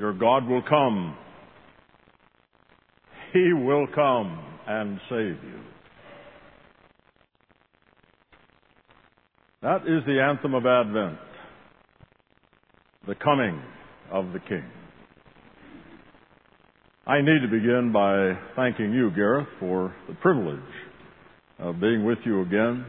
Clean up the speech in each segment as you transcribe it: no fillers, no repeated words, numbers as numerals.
Your God will come. He will come and save you. That is the anthem of Advent, the coming of the King. I need to begin by thanking you, Gareth, for the privilege of being with you again.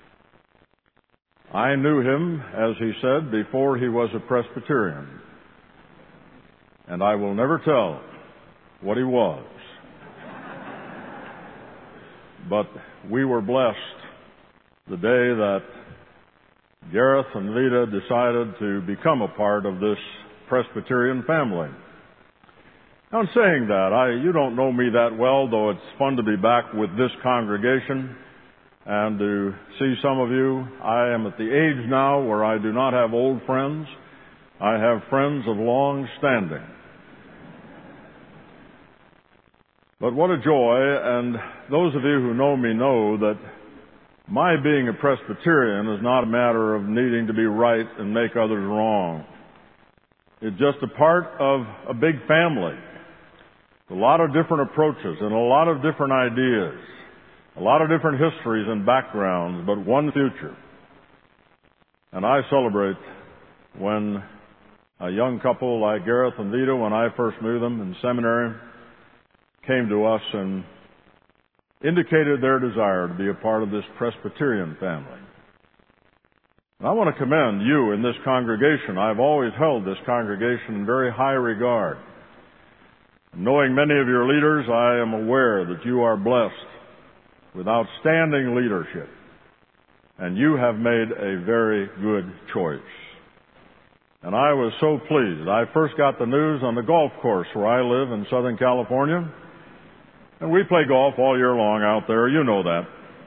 I knew him, as he said, before he was a Presbyterian, and I will never tell what he was. But we were blessed the day that Gareth and Vita decided to become a part of this Presbyterian family. Now, in saying that, you don't know me that well, though it's fun to be back with this congregation and to see some of you. I am at the age now where I do not have old friends. I have friends of long standing. But what a joy, and those of you who know me know that my being a Presbyterian is not a matter of needing to be right and make others wrong. It's just a part of a big family. A lot of different approaches and a lot of different ideas, a lot of different histories and backgrounds, but one future. And I celebrate when a young couple like Gareth and Vita, when I first knew them in seminary, came to us and indicated their desire to be a part of this Presbyterian family. And I want to commend you in this congregation. I've always held this congregation in very high regard. Knowing many of your leaders, I am aware that you are blessed with outstanding leadership, and you have made a very good choice. And I was so pleased. I first got the news on the golf course where I live in Southern California. And we play golf all year long out there, you know that.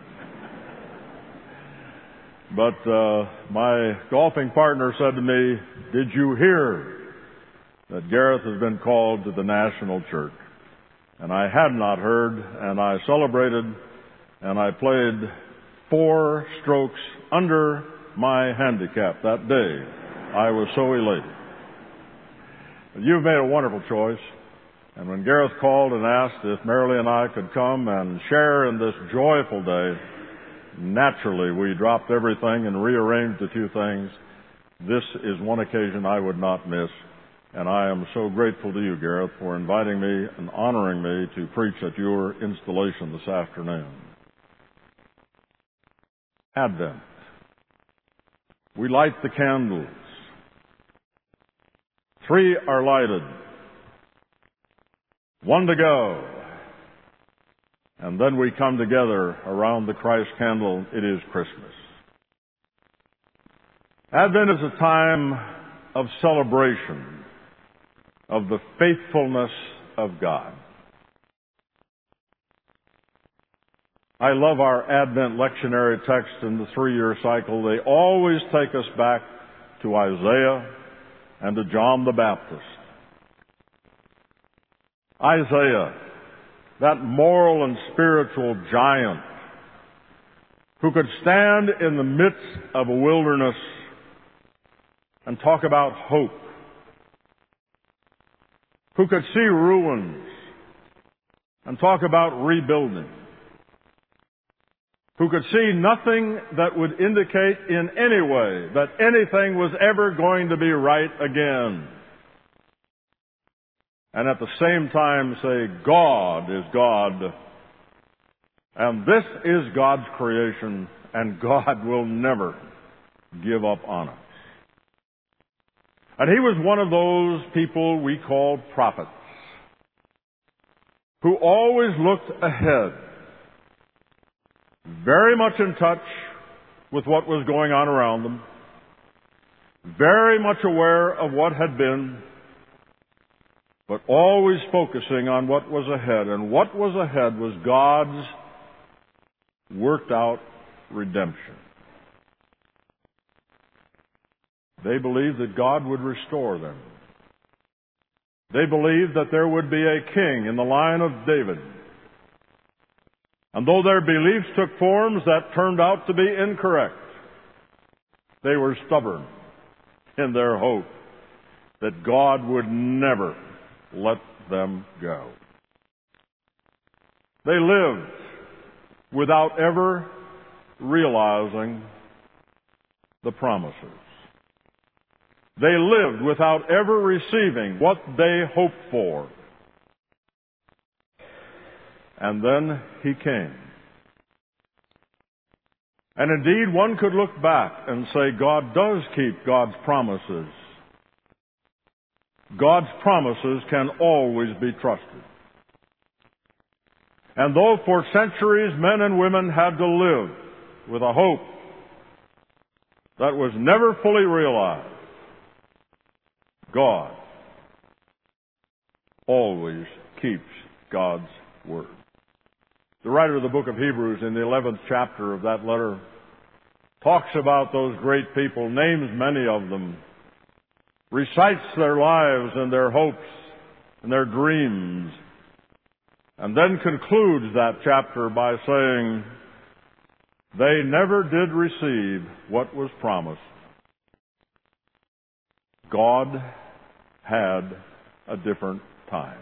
But my golfing partner said to me, "Did you hear that Gareth has been called to the national church?" And I had not heard, and I celebrated, and I played 4 strokes under my handicap that day. I was so elated. You've made a wonderful choice. And when Gareth called and asked if Marilee and I could come and share in this joyful day, naturally we dropped everything and rearranged a few things. This is one occasion I would not miss. And I am so grateful to you, Gareth, for inviting me and honoring me to preach at your installation this afternoon. Advent. We light the candles. 3 are lighted. 1 to go. And then we come together around the Christ candle. It is Christmas. Advent is a time of celebration of the faithfulness of God. I love our Advent lectionary text in the 3-year cycle. They always take us back to Isaiah and to John the Baptist. Isaiah, that moral and spiritual giant who could stand in the midst of a wilderness and talk about hope, who could see ruins and talk about rebuilding, who could see nothing that would indicate in any way that anything was ever going to be right again. And at the same time say, God is God, and this is God's creation, and God will never give up on us. And he was one of those people we call prophets, who always looked ahead, very much in touch with what was going on around them, very much aware of what had been, but always focusing on what was ahead. And what was ahead was God's worked out redemption. They believed that God would restore them. They believed that there would be a king in the line of David. And though their beliefs took forms that turned out to be incorrect, they were stubborn in their hope. that God would never let them go. They lived without ever realizing the promises. They lived without ever receiving what they hoped for. And then He came. And indeed, one could look back and say God does keep God's promises. God's promises can always be trusted. And though for centuries men and women had to live with a hope that was never fully realized, God always keeps God's word. The writer of the book of Hebrews in the 11th chapter of that letter talks about those great people, names many of them, recites their lives and their hopes and their dreams, and then concludes that chapter by saying, they never did receive what was promised. God had a different time.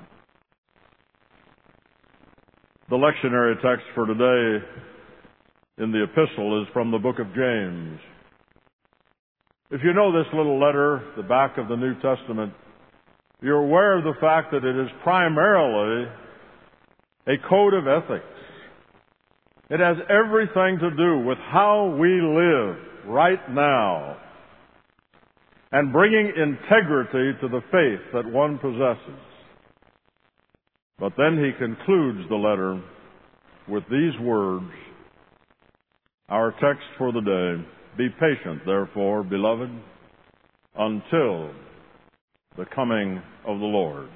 The lectionary text for today in the epistle is from the book of James. If you know this little letter, the back of the New Testament, you're aware of the fact that it is primarily a code of ethics. It has everything to do with how we live right now and bringing integrity to the faith that one possesses. But then he concludes the letter with these words, our text for the day, be patient, therefore, beloved, until the coming of the Lord.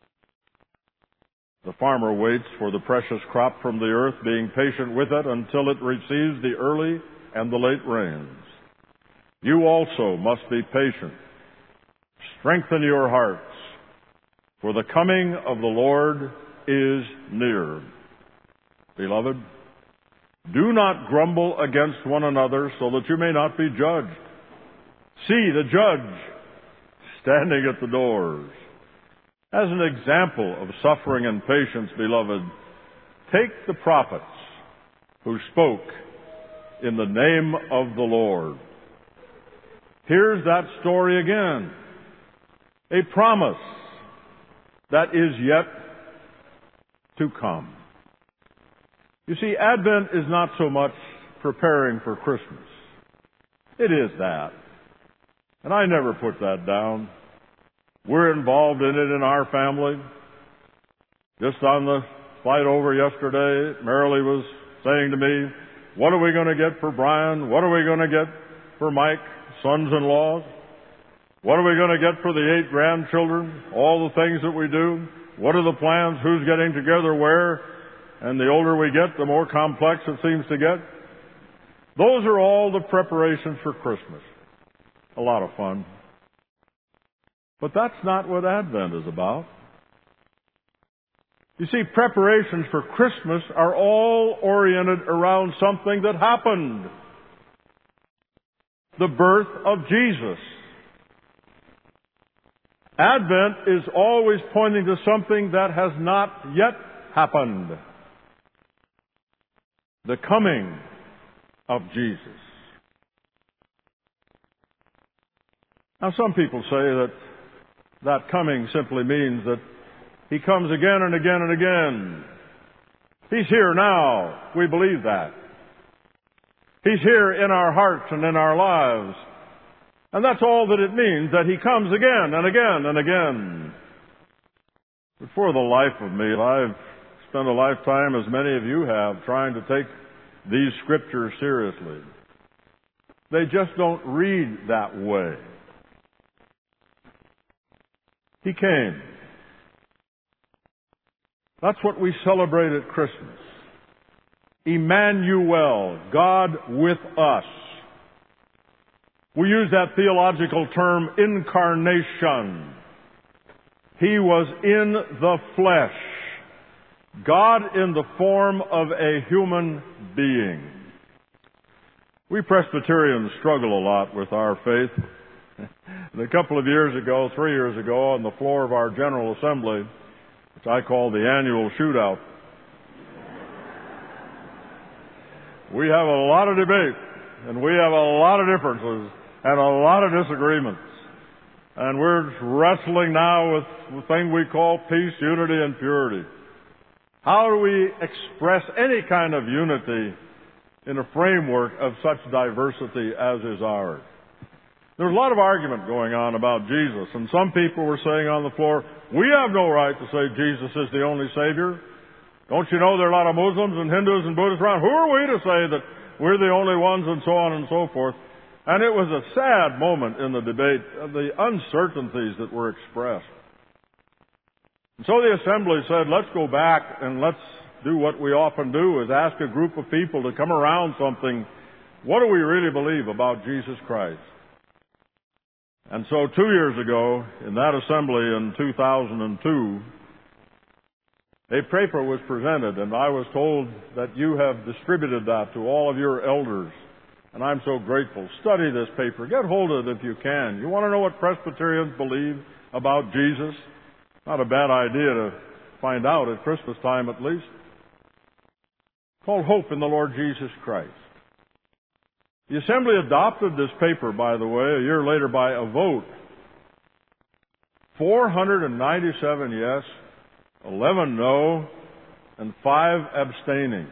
The farmer waits for the precious crop from the earth, being patient with it until it receives the early and the late rains. You also must be patient. Strengthen your hearts, for the coming of the Lord is near. Beloved, do not grumble against one another so that you may not be judged. See the judge standing at the doors. As an example of suffering and patience, beloved, take the prophets who spoke in the name of the Lord. Here's that story again. A promise that is yet to come. You see, Advent is not so much preparing for Christmas. It is that. And I never put that down. We're involved in it in our family. Just on the flight over yesterday, Marilee was saying to me, what are we going to get for Brian? What are we going to get for Mike, sons-in-laws? What are we going to get for the 8 grandchildren? All the things that we do. What are the plans? Who's getting together where? And the older we get, the more complex it seems to get. Those are all the preparations for Christmas. A lot of fun. But that's not what Advent is about. You see, preparations for Christmas are all oriented around something that happened. The birth of Jesus. Advent is always pointing to something that has not yet happened. The coming of Jesus. Now, some people say that coming simply means that He comes again and again and again. He's here now. We believe that. He's here in our hearts and in our lives. And that's all that it means, that He comes again and again and again. But for the life of me, I've spent a lifetime, as many of you have, trying to take these scriptures seriously. They just don't read that way. He came. That's what we celebrate at Christmas. Emmanuel, God with us. We use that theological term, incarnation. He was in the flesh. God in the form of a human being. We Presbyterians struggle a lot with our faith And a couple of years ago, 3 years ago, on the floor of our General Assembly, which I call the annual shootout, we have a lot of debate, and we have a lot of differences and a lot of disagreements. And we're wrestling now with the thing we call peace, unity, and purity. How do we express any kind of unity in a framework of such diversity as is ours? There's a lot of argument going on about Jesus, and some people were saying on the floor, we have no right to say Jesus is the only Savior. Don't you know there are a lot of Muslims and Hindus and Buddhists around? Who are we to say that we're the only ones, and so on and so forth? And it was a sad moment in the debate of the uncertainties that were expressed. And so the assembly said, let's go back and let's do what we often do, is ask a group of people to come around something. What do we really believe about Jesus Christ? And so 2 years ago, in that assembly in 2002, a paper was presented, and I was told that you have distributed that to all of your elders. And I'm so grateful. Study this paper. Get hold of it if you can. You want to know what Presbyterians believe about Jesus? Not a bad idea to find out at Christmas time at least. It's called Hope in the Lord Jesus Christ. The Assembly adopted this paper, by the way, a year later by a vote. 497 yes, 11 no, and 5 abstaining.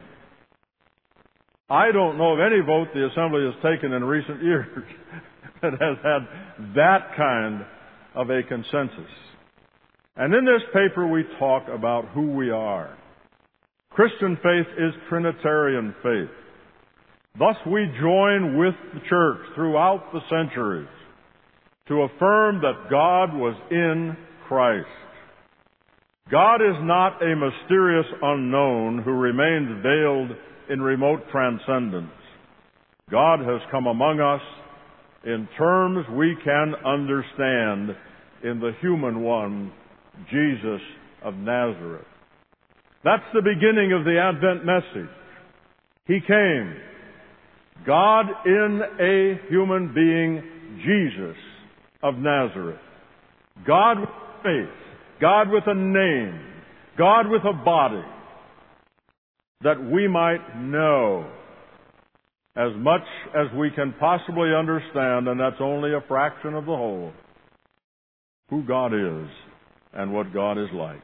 I don't know of any vote the Assembly has taken in recent years that has had that kind of a consensus. And in this paper we talk about who we are. Christian faith is Trinitarian faith. Thus we join with the church throughout the centuries to affirm that God was in Christ. God is not a mysterious unknown who remains veiled in remote transcendence. God has come among us in terms we can understand in the human one, Jesus of Nazareth. That's the beginning of the Advent message. He came, God in a human being, Jesus of Nazareth. God with faith, God with a name, God with a body, that we might know as much as we can possibly understand, and that's only a fraction of the whole, who God is and what God is like.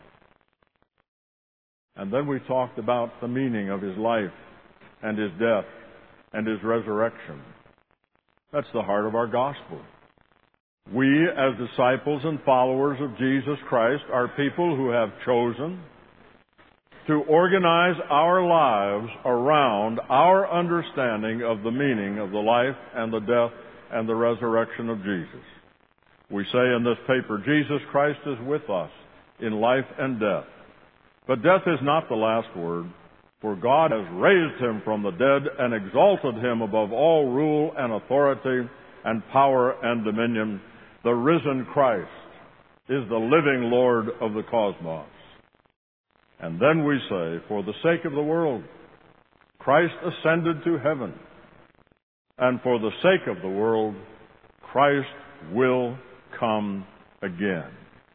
And then we talked about the meaning of His life and His death and His resurrection. That's the heart of our gospel. We, as disciples and followers of Jesus Christ, are people who have chosen to organize our lives around our understanding of the meaning of the life and the death and the resurrection of Jesus. We say in this paper, Jesus Christ is with us in life and death. But death is not the last word, for God has raised Him from the dead and exalted Him above all rule and authority and power and dominion. The risen Christ is the living Lord of the cosmos. And then we say, for the sake of the world, Christ ascended to heaven. And for the sake of the world, Christ will come again.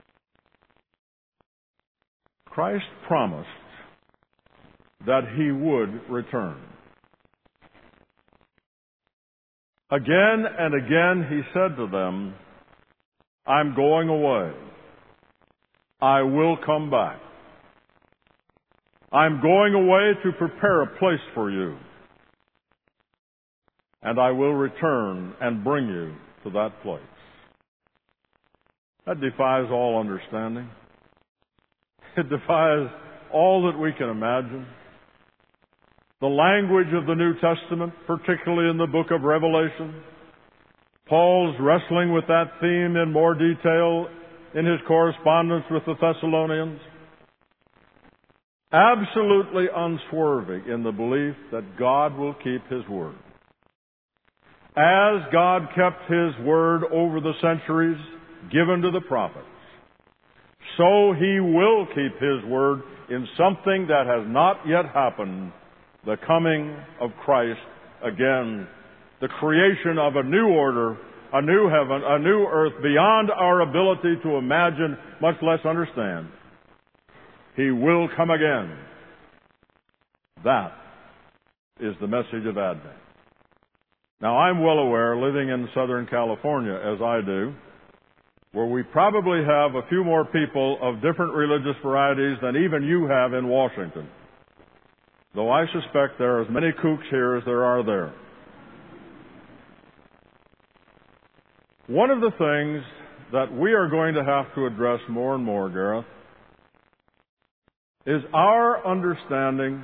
Christ promised that He would return. Again and again He said to them, I'm going away. I will come back. I'm going away to prepare a place for you. And I will return and bring you to that place. That defies all understanding. It defies all that we can imagine. The language of the New Testament, particularly in the book of Revelation, Paul's wrestling with that theme in more detail in his correspondence with the Thessalonians. Absolutely unswerving in the belief that God will keep His word. As God kept His word over the centuries given to the prophets, so He will keep His word in something that has not yet happened, the coming of Christ again, the creation of a new order a new heaven, a new earth beyond our ability to imagine, much less understand. He will come again. That is the message of Advent. Now, I'm well aware, living in Southern California as I do, where we probably have a few more people of different religious varieties than even you have in Washington. Though I suspect there are as many kooks here as there are there. One of the things that we are going to have to address more and more, Gareth, is our understanding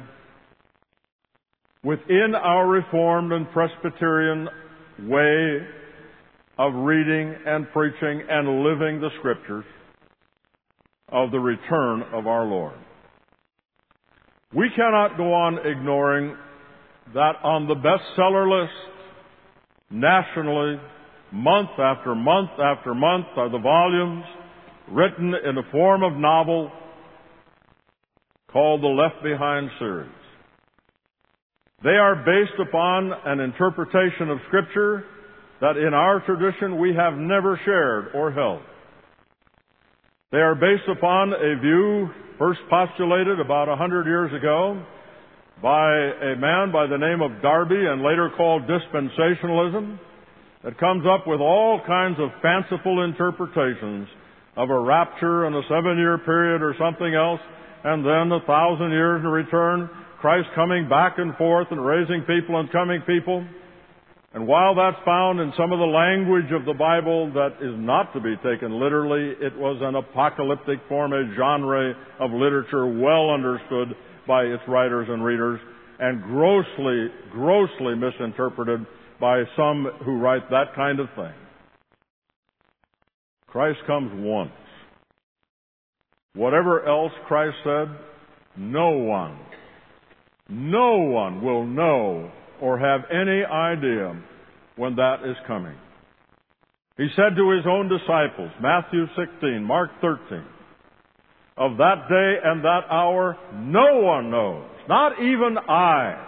within our Reformed and Presbyterian way of reading and preaching and living the Scriptures of the return of our Lord. We cannot go on ignoring that on the bestseller list, nationally, month after month after month, are the volumes written in the form of novel called the Left Behind series. They are based upon an interpretation of Scripture that in our tradition we have never shared or held. They are based upon a view first postulated about 100 years ago by a man by the name of Darby and later called dispensationalism that comes up with all kinds of fanciful interpretations of a rapture and a 7-year period or something else, and then 1,000 years in return, Christ coming back and forth and raising people and coming people. And while that's found in some of the language of the Bible that is not to be taken literally, it was an apocalyptic form, a genre of literature well understood by its writers and readers, and grossly, grossly misinterpreted by some who write that kind of thing. Christ comes once. Whatever else Christ said, no one will know or have any idea when that is coming. He said to his own disciples, Matthew 16, Mark 13, of that day and that hour no one knows, not even I.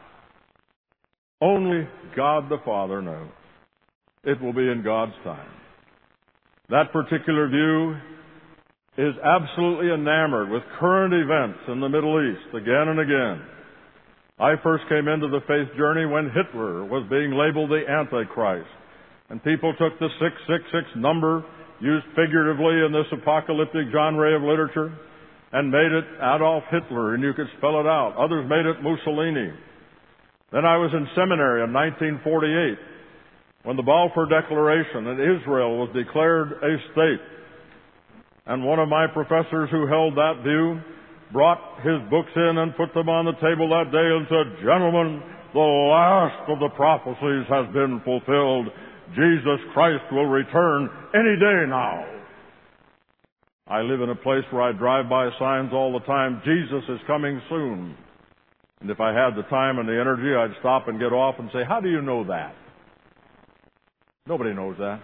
Only God the Father knows. It will be in God's time. That particular view is absolutely enamored with current events in the Middle East again and again. I first came into the faith journey when Hitler was being labeled the Antichrist. And people took the 666 number, used figuratively in this apocalyptic genre of literature, and made it Adolf Hitler, and you could spell it out. Others made it Mussolini. Then I was in seminary in 1948 when the Balfour Declaration in Israel was declared a state. And one of my professors who held that view brought his books in and put them on the table that day and said, "Gentlemen, the last of the prophecies has been fulfilled. Jesus Christ will return any day now." I live in a place where I drive by signs all the time, "Jesus is coming soon." And if I had the time and the energy, I'd stop and get off and say, "How do you know that?" Nobody knows that.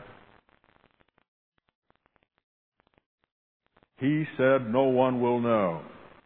He said no one will know.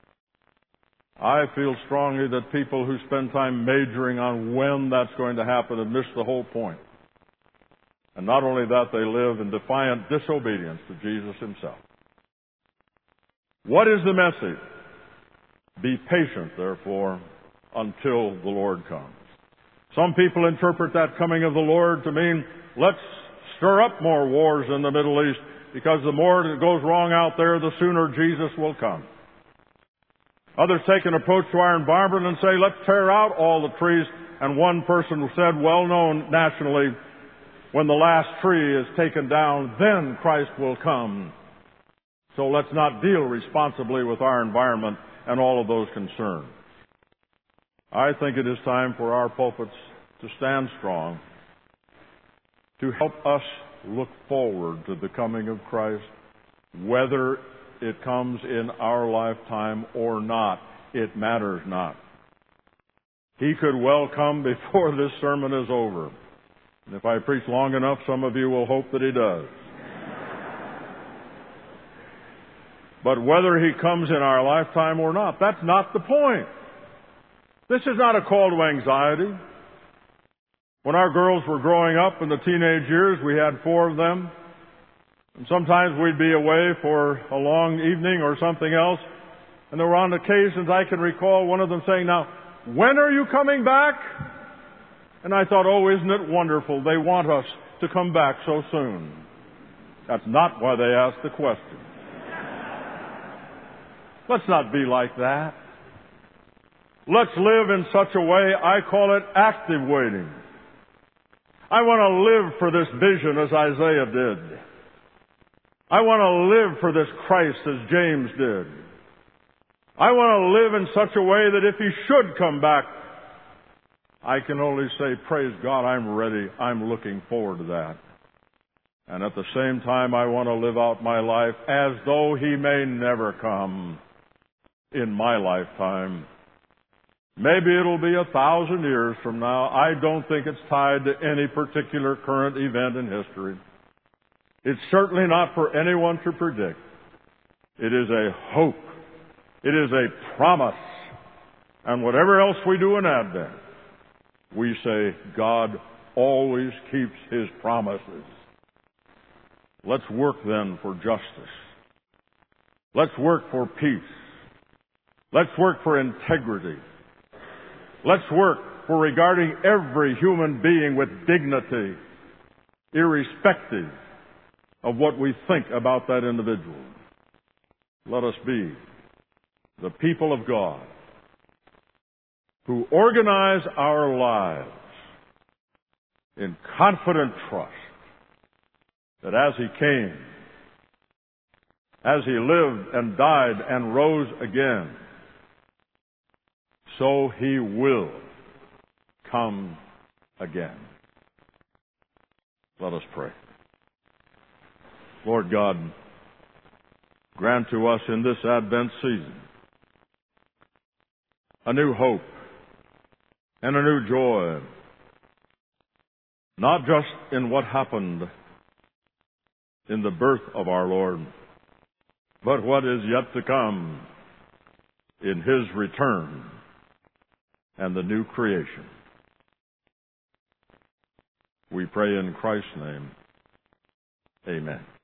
I feel strongly that people who spend time majoring on when that's going to happen have missed the whole point. And not only that, they live in defiant disobedience to Jesus himself. What is the message? Be patient, therefore, until the Lord comes. Some people interpret that coming of the Lord to mean, let's stir up more wars in the Middle East, because the more that goes wrong out there, the sooner Jesus will come. Others take an approach to our environment and say, let's tear out all the trees. And one person said, well known nationally, when the last tree is taken down, then Christ will come. So let's not deal responsibly with our environment and all of those concerns. I think it is time for our pulpits to stand strong, to help us look forward to the coming of Christ, whether it comes in our lifetime or not. It matters not. He could well come before this sermon is over. And if I preach long enough, some of you will hope that he does. But whether he comes in our lifetime or not, that's not the point. This is not a call to anxiety. When our girls were growing up in the teenage years, we had 4 of them. And sometimes we'd be away for a long evening or something else. And there were on occasions I can recall one of them saying, "Now, when are you coming back?" And I thought, "Oh, isn't it wonderful? They want us to come back so soon." That's not why they asked the question. Let's not be like that. Let's live in such a way, I call it active waiting. I want to live for this vision as Isaiah did. I want to live for this Christ as James did. I want to live in such a way that if He should come back, I can only say, praise God, I'm ready. I'm looking forward to that. And at the same time, I want to live out my life as though He may never come in my lifetime. Maybe it'll be 1,000 years from now. I don't think it's tied to any particular current event in history. It's certainly not for anyone to predict. It is a hope. It is a promise. And whatever else we do in Advent, we say God always keeps His promises. Let's work then for justice. Let's work for peace. Let's work for integrity. Let's work for regarding every human being with dignity, irrespective of what we think about that individual. Let us be the people of God who organize our lives in confident trust that as He came, as He lived and died and rose again, so He will come again. Let us pray. Lord God, grant to us in this Advent season a new hope and a new joy, not just in what happened in the birth of our Lord, but what is yet to come in His return and the new creation. We pray in Christ's name. Amen.